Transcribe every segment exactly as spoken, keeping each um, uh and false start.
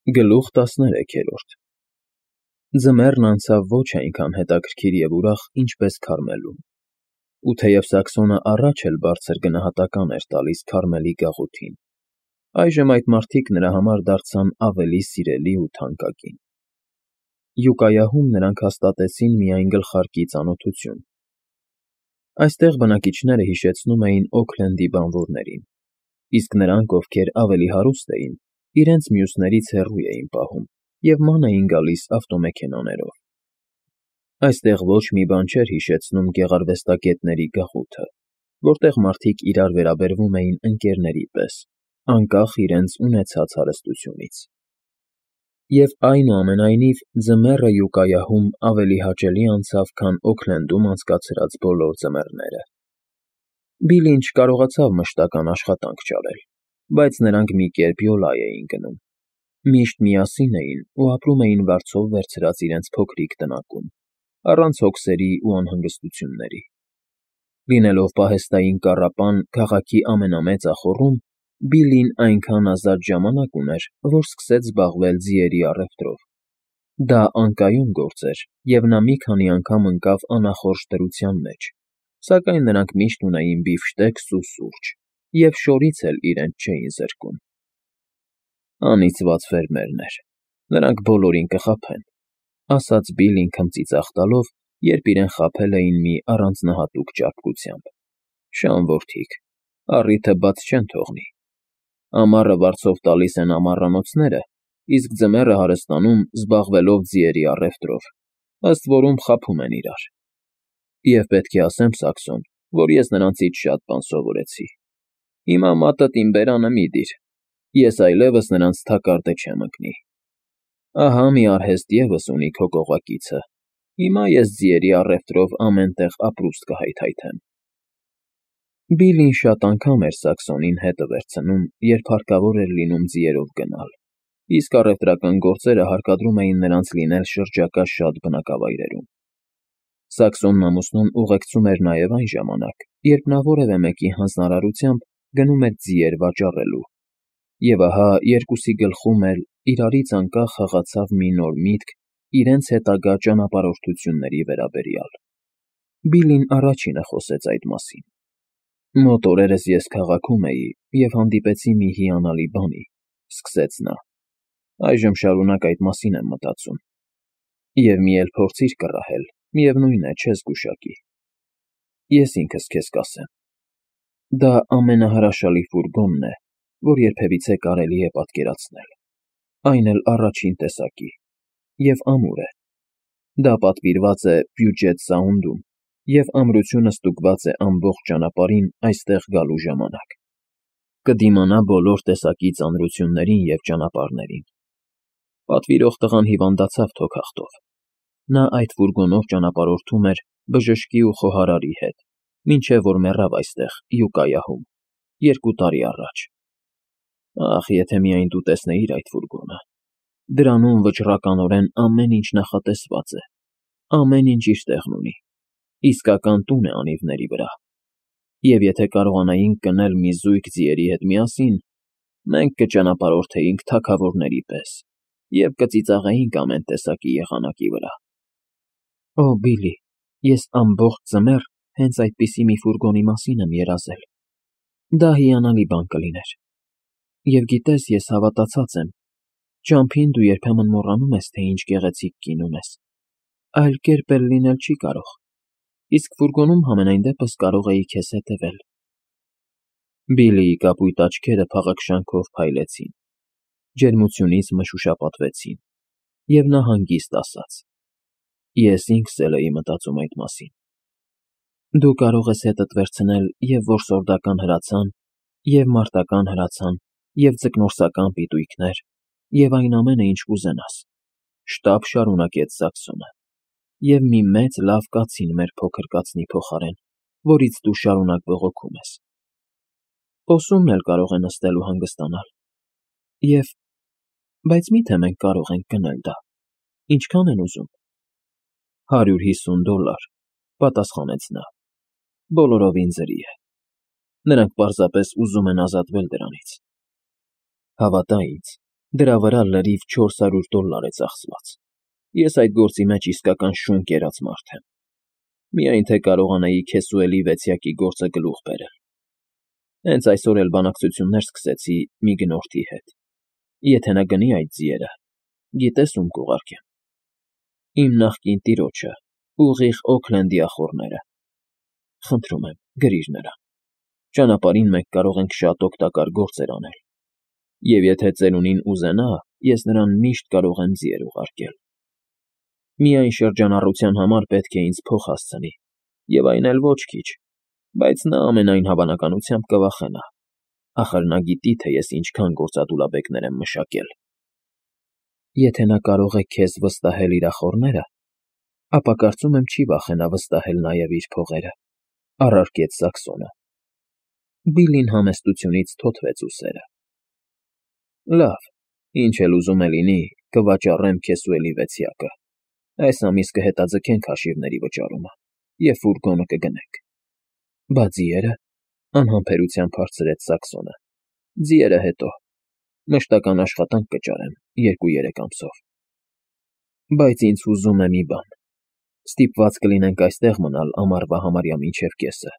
Գլուխ տասներեքերորդ Ձմեռն անցավ ոչ այնքան հետաքրքիր և ուրախ, ինչպես Քարմելում, ու թեև Սաքսոնը առաջ էլ բարձր գնահատական էր տալիս Քարմելի գաղութին, այժմ այդ մարդիկ նրա համար դարձան ավելի սիրելի ու թանկագին։ Յուկայահում նրանք հաստատեցին միայն գլխարկի ծանոթություն։ Այստեղ բնակիչները հիշեցնում էին Օքլենդի բանվորներին, իսկ նրանք, ովքեր ավելի հարուստ էին, իրենց մյուսներից հեռու էին պահում և ման էին գալիս ավտոմեքենաներով։ Այստեղ ոչ մի բան չէր հիշեցնում գեղարվեստագետների գաղութը, որտեղ մարդիկ իրար վերաբերվում էին ընկերների պես, անկախ իրենց ունեցած հարստությունից։ Եվ այնուամենայնիվ ձմեռը Յուկայահում ավելի հաճելի անցավ, քան Օքլենդում անցկացրած բոլոր ձմեռները։ Բիլլին չկարողացավ մշտական աշխատանք չարել, բայց նրանք մի կերպ յոլա էին գնում, միշտ միասին էին ու ապրում էին վարձով վերցրած իրենց փոքրիկ տնակում, առանց հոգսերի ու անհանգստությունների։ Լինելով պահեստային կառապան քաղաքի ամենամեծ ախոռում, Բիլլին այնքան ազատ ժամանակ ուներ, որ սկսեց զբաղվել ձիերի առևտրով։ Դա անկայուն գործ էր, և նա մի քանի անգամ ընկավ անախորժ դրության մեջ, սակայն նրանք միշտ ունեին բիֆշտեքս ու սուրճ և շորից էլ իրենց չէին զրկում։ Անիծված ֆերմերներ, նրանք բոլորին կխաբեն, ասաց Բիլլին քմծիծաղ տալով, երբ իրեն խաբել էին մի առանձնահատուկ ճարպկությամբ։ Շան որդիկ, առիթը բաց չեն թողնի։ Ամառը վարձով տալիս են ամառանոցները, իսկ ձմեռը հարստանում զբաղվելով ձիերի առևտրով, ըստ որում խաբում են իրար։ Եվ պետք է ասեմ Սաքսոն, որ ես նրանցից շատ բան սովորեցի։ Հիմա մատդ իմ բերանը մի դիր, ես այլևս նրանց թակարդը չեմ ընկնի։ Ահա մի արհեստ ևս ունի քո կողակիցը, հիմա ես ձիերի առևտրով ամեն տեղ ապրուստ կհայթայթեմ։ Բիլլին շատ անգամ էր Սաքսոնին հետը վերցնում, երբ հարկավոր էր լինում ձիերով գնալ, իսկ առևտրական գործերը հարկադրում էին նրանց լինել շրջակա շատ բնակավայրերում։ Սաքսոնն ամուսնուն ուղեկցում էր նաև այն ժամանակ, երբ նա որևէ մեկի հանձնարարությամբ գնում էր ձիեր վաճառելու, և ահա երկուսի գլխում էլ իրարից անկախ հղացավ մի նոր միտք իրենց հետագա ճանապարհորդությունների վերաբերյալ։ Բիլլին առաջինը խոսեց այդ մասին։ Մոտ օրերս ես քաղաքում էի և հանդիպեցի մի հիանալի բանի, սկսեց նա։ Այժմ շարունակ այդ մասին եմ մտածում։ Եվ մի էլ փորձիր կռահել, միևնույն է, չես գուշակի։ Ես ինքս քեզ կասեմ։ Դա ամենահրաշալի ֆուրգոնն է, որ երբևիցե կարելի է պատկերացնել, այն էլ առաջին տեսակի, և ամուր է։ Դա պատվիրված է Պյուջետ Սաունդում, և ամրությունը ստուգված է ամբողջ ճանապարհին այստեղ գալու ժամանակ։ Կդիմանա բոլոր տեսակի ծանրություններին և ճանապարհներին։ Պատվիրող տղան հիվանդացավ թոքախտով։ Նա այդ ֆուրգոնով ճանապարհորդում էր բժշկի ու խոհարարի հետ, մինչև որ մեռավ այստեղ, Յուկայահում, երկու տարի առաջ։ Ախ, եթե միայն դու տեսնեիր այդ ֆուրգոնը։ Դրանում վճռականորեն ամեն ինչ նախատեսված է, ամեն ինչ իր տեղն ունի, իսկական տուն է անիվների վրա։ Եվ եթե կարողանայինք գնել մի զույգ ձիերի հետ միասին, մենք կճանապարհորդեինք թագավորների պես և կծիծաղեինք ամեն տեսակի եղանակի վրա։ Օ, Բիլլի, ես ամբողջ ձմեռ հենց այդպիսի մի ֆուրգոնի մասին եմ երազել։ Դա հիանալի բան կլիներ։ Եվ գիտես, ես հավատացած եմ, ճամփին դու երբեմն մոռանում ես, թե ինչ գեղեցիկ կին ունես, այլ կերպ էլ լինել չի կարող, իսկ ֆուրգոնում համենայն դեպս կարող էի քեզ հետևել։ Բիլլիի կապույտ աչքերը փաղաքշանքով փայլեցին, ջերմությունից մշուշապատվեցին, և նա հանգիստ ասաց. Ես ինքս էլ էի մտածում այդ մասին։ Դու կարող ես հետդ վերցնել և որսորդական հրացան, և մարտական հրացան, և ձկնորսական պիտույքներ, և այն ամենը, ինչ կուզենաս, շտապ շարունակեց Սաքսոնը, և մի մեծ լավ կացին մեր փոքր կացնի փոխարեն, որից դու շարունակ բողոքում ես։ Պոսումն էլ կարող է նստել ու հանգստանալ։ Եվ… բայց մի՞թե մենք կարող ենք գնել դա, ինչքան են ուզում։ Հարյուր հիսուն դոլար, պատասխանեց նա, բոլորովին ձրի է։ Նրանք պարզապես ուզում են ազատվել դրանից։ Հավատա ինձ, Դրա վրա լրիվ չորս հարյուր դոլար է ծախսված։ Ես այդ գործի մեջ իսկական շուն կերած մարդ եմ։ Միայն թե կարողանայի Քեսուելի վեցյակի գործը գլուխ բերել։ Հենց այսօր էլ բանակցություններ սկսեցի մի գնորդի հետ։ Եթե նա գնի այդ ձիերը, գիտես ում կուղարկեմ։ Իմ նախկին տիրոջը, ուղիղ Օքլենդի ախոռները։ Խնդրում եմ, գրիր նրան։ Ճանապարհին մենք կարող ենք շատ օգտակար գործեր անել։ Եվ եթե ծերունին ուզենա, ես նրան միշտ կարող եմ ձիեր ուղարկել։ Միայն շրջանառության համար պետք է ինձ փող հասցնի, և այն էլ ոչ քիչ, բայց նա ամենայն հավանականությամբ կվախենա, ախր նա գիտի, թե ես ինչքան գործադուլաբեկներ եմ մշակել։ Եթե նա կարող է քեզ վստահել իր ախոռները, ապա կարծում եմ չի վախենա վստահել նաև իր փողերը, առարկեց Սաքսոնը։ Բիլլին համեստությունից թոթվեց ուսերը։ Լավ, ինչ էլ ուզում է լինի, կվաճառեմ Քեսուելի վեցյակը։ Այս ամիս կհետաձգենք հաշիվների վճարումը և ֆուրգոնը կգնենք։ Բա ձիերը, անհամբերությամբ հարցրեց Սաքսոնը։ Ձիերը հետո։ Մշտական աշխատանք կճարեմ երկու֊երեք ամսով։ Բայց ինձ հուզում է մի բան։ Ստիպված կլինենք այստեղ մնալ ամառվա համարյա մինչև կեսը։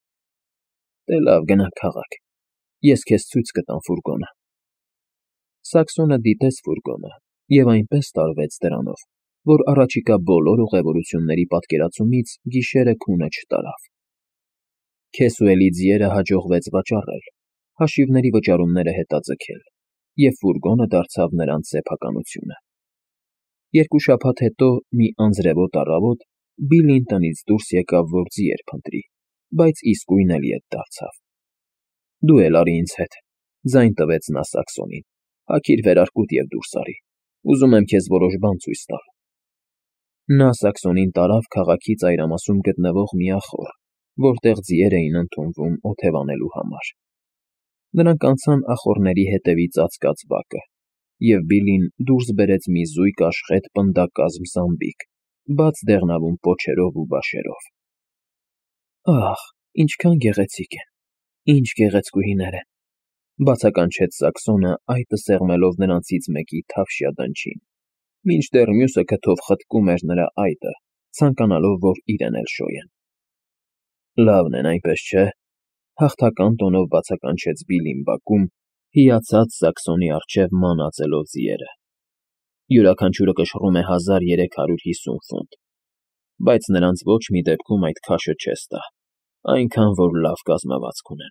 Դե լավ, գնանք քաղաք։ Ես քեզ ցույց կտամ ֆուրգոնը։ Սաքսոնը դիտեց ֆուրգոնը և այնպես տարվեց դրանով, որ առաջիկա բոլոր ուղևորությունների պատկերացումից գիշերը քունը չտարավ։ Քեսուելի ձիերը հաջողվեց վաճառել, հաշիվների վճարումները հետաձգել, և ֆուրգոնը դարձավ նրանց սեփականությունը։ Երկու շաբաթ հետո մի անձրևոտ առավոտ Բիլլին տնից դուրս եկավ, որ ձիեր փնտրի, բայց իսկույն էլ ետ դարձավ։ Դու էլ արի ինձ հետ, ձայն տվեց նա Սաքսոնին։ Հագիր վերարկուտ և դուրս արի։ Ուզում եմ քեզ որոշ բան ցույց տալ։ Նա Սաքսոնին տարավ քաղաքի ծայրամասում գտնվող մի ախոռ, որտեղ ձիեր էին ընդունվում օթևանելու համար։ Նրանք անցան ախոռների հետևից ծածկած բակը, և Բիլլին դուրս բերեց մի զույգ աշխետ պնդակազմ զամբիկ, բաց դեղնավուն պոչերով ու բաշերով։ Ահ, ինչքան գեղեցիկ են, ինչ գեղեցկուհիներ են, բացականչեց Սաքսոնը, այտը սեղմելով նրանցից մեկի թավշյա դնչին, մինչդեռ մյուսը քթով խտկում էր նրա այտը, ցանկանալով, որ իրեն էլ շոյեն։ Լավն են, այնպես չէ՞, հաղթական տոնով բացականչեց Բիլլին բակում, հիացած Սաքսոնի առջև մանածելով ձիերը։ Յուրաքանչյուրը կշռում է հազար երեք հարյուր հիսուն ֆունտ, բայց նրանց ոչ մի դեպքում այդ քաշը չես տա, այնքան որ լավ կազմվածք ունեն։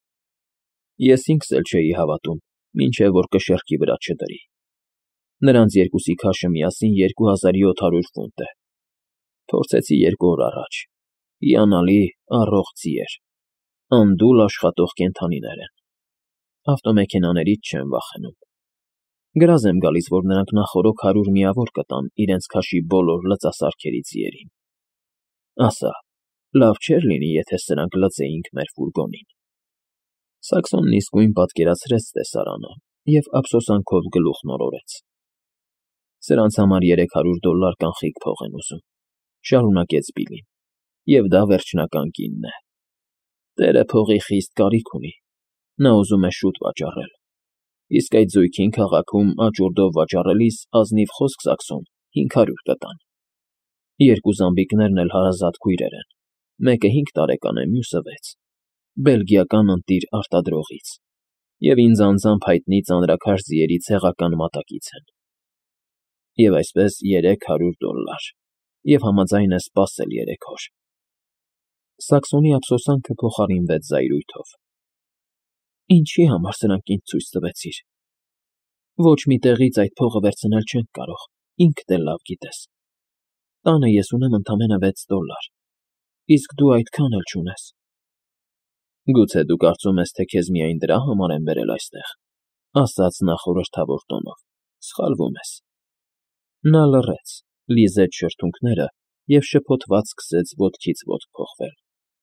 Ես ինքս էլ չէի հավատում, մինչև որ կշեռքի վրա չդրի։ Նրանց երկուսի քաշը միասին երկու հազար յոթ հարյուր ֆունտ է։ Փորձեցի երկու օր առաջ։ Հիանալի, առողջ ձիեր, անդուլ աշխատող կենդանիներ են։ Ավտոմեքենաներից չեմ վախենում։ Գրազ եմ գալիս, որ նրանք նախօրոք հարյուր միավոր կտան իրենց քաշի բոլոր լծասարքերի ձիերին։ Ասա, լավ չէր լինի, եթե սրանք լծեինք մեր ֆուրգոնին։ Սաքսոնն իսկույն պատկերացրեց տեսարանը և ափսոսանքով գլուխն օրորեց։ Սրանց համար երեք հարյուր դոլար կանխիկ փող են ուզում, շարունակեց Բիլլին, և դա վերջնական կինն է։ Տերը փողի խիստ կարիք ունի, նա ուզում է շուտ վաճառել, իսկ այդ զույգին քաղաքում աճուրդով վաճառելիս ազնիվ խոսք Սաքսոն հինգ հարյուր կտան։ Երկու զամբիկներն էլ հարազատ քույրեր են, մեկը հինգ տարեկան է, մյուսը վեց, բելգիական ընտիր արտադրողից, և ինձ անձամբ հայտնի ծանրաքաշ ձիերի ցեղական մատակից են։ Եվ այսպես երեք հարյուր դոլար, և համաձայն ես սպասել երեք օր։ Սաքսոնի ափսոսանքը փոխարինվեց զայրույթով։ Ինչի համար սրանք ինձ ցույց տվեցիր։ Ոչ մի տեղից այդ փողը վերցնել չենք կարող, ինքդ էլ լավ գիտես։ Տանը ես ունեմ ընդամենը վեց դոլար, իսկ դու այդքան էլ չունես։ Գուցե դու կարծում ես, թե քեզ միայն դրա համար եմ բերել այստեղ, ասաց նա խորհրդավոր տոնով, սխալվում ես։ Նա լռեց, լիզեց շրթունքները և շփոթված սկսեց ոտքից ոտք փոխվել։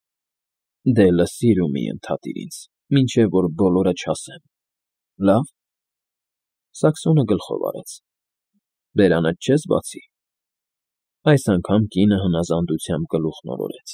Դե լսիր ու մի ընդհատիր ինձ, մինչև որ բոլորը չասեմ, լավ։ Սաքսոնը գլխով արեց։ Բերանդ չես բացի։ Այս անգամ կինը հնազանդությամբ գլուխն օրորեց։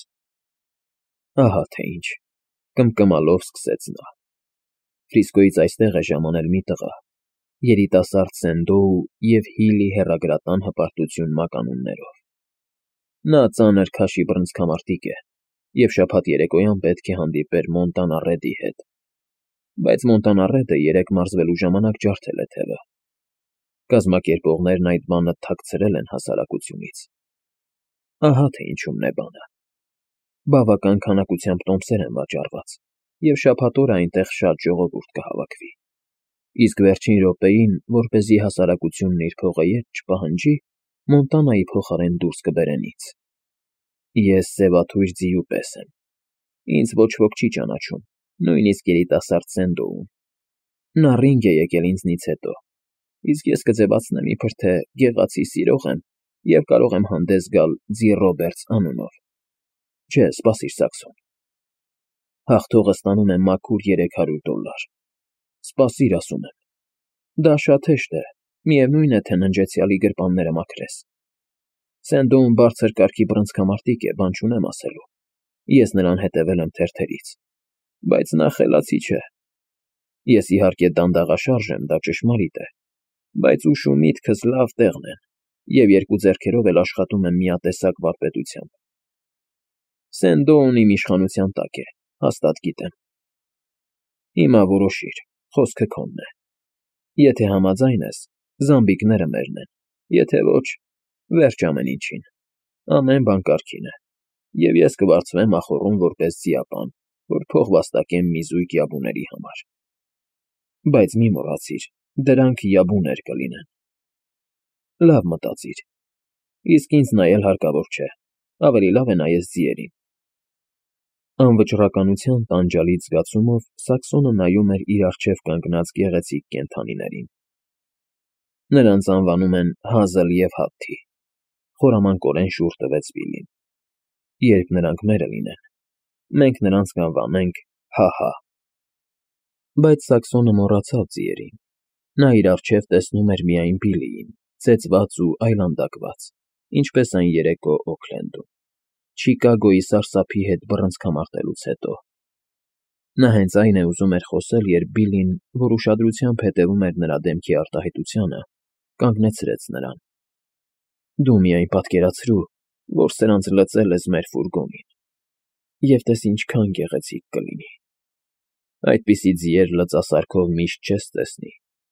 Ահա թե ինչ, կմկմալով սկսեց նա։ Ֆրիսկոից այստեղ է ժամանել մի տղա, երիտասարդ Սենդոու և Հիլի հեռագրատան հպարտություն մականուններով։ Նա ծանր քաշի բռնցքամարտիկ է և շաբաթ երեկոյան պետք է հանդիպեր Մոնտանառեդի հետ, բայց Մոնտանառեդը երեկ մարզվելու ժամանակ ջարդել է թևը։ Կազմակերպողներն այդ բանը թաքցրել են հասարակությունից։ Ահա թե ինչումն է բանը։ Բավական քանակությամբ տոմսեր են վաճառված, և շաբաթ օրը այնտեղ շատ ժողովուրդ կհավաքվի։ Իսկ վերջին րոպեին, որպեսզի հասարակությունն իր փողը ետ չպահանջի, Մոնտանայի փոխարեն դուրս կբերեն ինձ։ Ես սևաթույր ձիու պես եմ։ Ինձ ոչ ոք չի ճանաչում, նույնիսկ երիտասարդ Սենդոուն։ Նա ռինգ է եկել ինձնից հետո, իսկ ես կձևացնեմ, իբր թե գեղացի սիրող եմ և կարող եմ հանդես գալ ձի Ռոբերտս անունով։ Չէ, սպասիր, Սաքսոն։ Հաղթողը ստանում է մաքուր երեք հարյուր դոլար։ Սպասիր, ասում եմ։ Դա շատ հեշտ է, միևնույն է, թե ննջեցյալի գրպանները մաքրես։ Սենդոուն բարձր կարգի բռնցքամարտիկ է, բան չունեմ ասելու։ Ես նրան հետևել եմ թերթերից։ Բայց նա խելացի չէ։ Ես իհարկե դանդաղաշարժ եմ, դա ճշմարիտ է, բայց ուշ ու միտքս լավ տեղն են, և երկու ձեռքերով էլ աշխատում եմ միատեսակ վարպետությամբ։ Սենդոուն իմ իշխանության տակ է, հաստատ գիտեմ։ Հիմա որոշիր, խոսքը քոնն է։ Եթե համաձայն ես, զամբիկները մերն են, եթե ոչ, վերջ ամեն ինչին, ամեն բան կարգին է, և ես կվարձվեմ ախոռում որպես ձիապան, որ փող վաստակեմ մի զույգ յաբուների համար։ Բայց մի մոռացիր, դրանք յաբուներ կլինեն։ Լավ մտածիր։ Իսկ ինձ նայել հարկավոր չէ, ավելի լավ է նայես ձիերին։ Անվճռականության տանջալից զգացումով Սաքսոնը նայում էր իր առջև կանգնած գեղեցիկ կենդանիներին։ Նրանց անվանում են Հազլ և Հաթթի, խորամանկորեն շուռ տվեց Բիլլին։ Երբ նրանք մերը լինեն, մենք նրանց կանվանենք Հա֊հա։ Բայց Սաքսոնը մոռացավ ձիերին։ Նա իր առջև տեսնում էր միայն Բիլլիին, ծեծված ու այլանդակված, ինչպես այն երեկո Օքլենդում, Չիկագոյի սարսափի հետ բռնցքամարտելուց հետո։ Նա հենց այն է ուզում էր խոսել, երբ Բիլլին, որ ուշադրությամբ հետևում էր նրա դեմքի արտահայտությանը, կանգնեցրեց նրան։ Դու միայն պատկերացրու, որ սրանց լծել ես մեր ֆուրգոնին, և տես ինչքան գեղեցիկ կլինի։ Այդպիսի ձիեր լծասարքով միշտ չես տեսնի։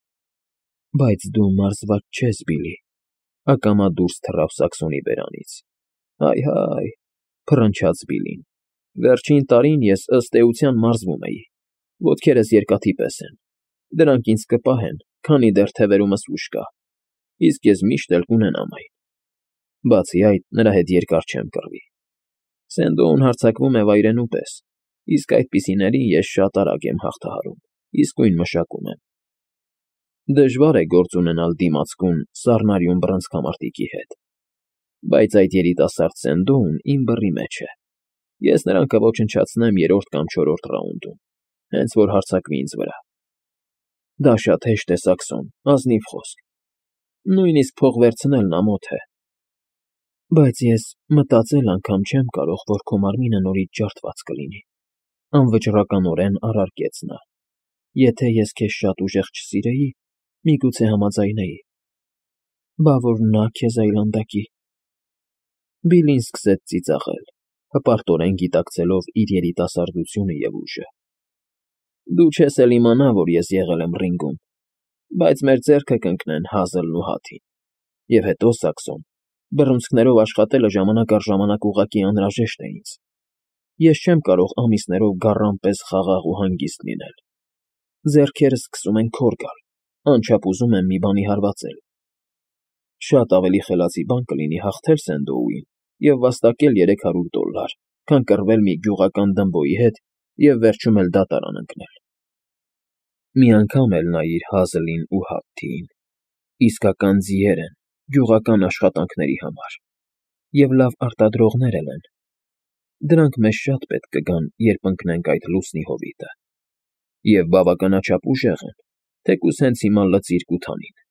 Բայց դու մարզված չես, Բիլլի, ակամա դուրս թռավ Սաքսոնի բերանից։ Հայ֊հայ, փռնչաց Բիլլին։ Վերջին տարին ես ըստ էության մարզվում էի։ Ոտքերս երկաթի պես են։ Դրանք ինձ կպահեն, քանի դեռ թևերումս ուժ կա, իսկ ես միշտ էլ կունենամ այն։ Բացի այդ, նրա հետ երկար չեմ կռվի։ Սենդոուն հարձակվում է վայրենու պես, իսկ այդպիսիներին ես շատ արագ եմ հաղթահարում, իսկույն մշակում եմ։ Դժվար է գործ ունենալ դիմացկուն, սառնարյուն բռնցքամարտիկի հետ։ Բայց այդ երիտասարդ Սենդոուն իմ բռի մեջ է։ Ես նրան կոչնչացնեմ երրորդ կամ չորրորդ ռաունդում, հենց որ հարձակվի ինձ վրա։ Դա շատ հեշտ է, Սաքսոն, ազնիվ խոսք։ Նույնիսկ փող վերցնելն ամոթ է։ Բայց ես մտածել անգամ չեմ կարող, որ քո մարմինը նորից ջարդված կլինի, անվճռականորեն առարկեց նա։ Եթե ես քեզ շատ ուժեղ չսիրեի, միգուցե համաձայնեի։ Բա որ նա քեզ այլանդակի։ Բիլլին սկսեց ծիծաղել, հպարտորեն գիտակցելով իր երիտասարդությունը և ուժը։ Դու չես էլ իմանա, որ ես եղել եմ ռինգում, բայց մեր ձեռքը կընկնեն Հազլն ու Հաթին։ Եվ հետո, Սաքսոն, բռունցքներով աշխատելը ժամանակ առ ժամանակ ուղղակի անհրաժեշտ է ինձ։ Ես չեմ կարող ամիսներով գառան պես խաղաղ ու հանգիստ լինել։ Ձեռքերս սկսում են քոր գալ, անչափ ուզում եմ մի բանի հարվածել։ Շատ ավելի խելացի բան կլինի հաղթել Սենդոուին և վաստակել երեք հարյուր դոլար, քան կռվել մի գյուղական դմբոյի հետ և վերջում էլ դատարան ընկնել։ Մի անգամ էլ նայիր Հազլին ու Հաթթիին։ Իսկական ձիեր են, գյուղական աշխատանքների համար, և լավ արտադրողներ էլ են։ Դրանք մեզ շատ պետք կգան, երբ ընկնենք այդ լուսնի հովիտը։ Եվ բավականաչափ ուժեղ են, թեկուզ հենց հիմա լծիր կութանին։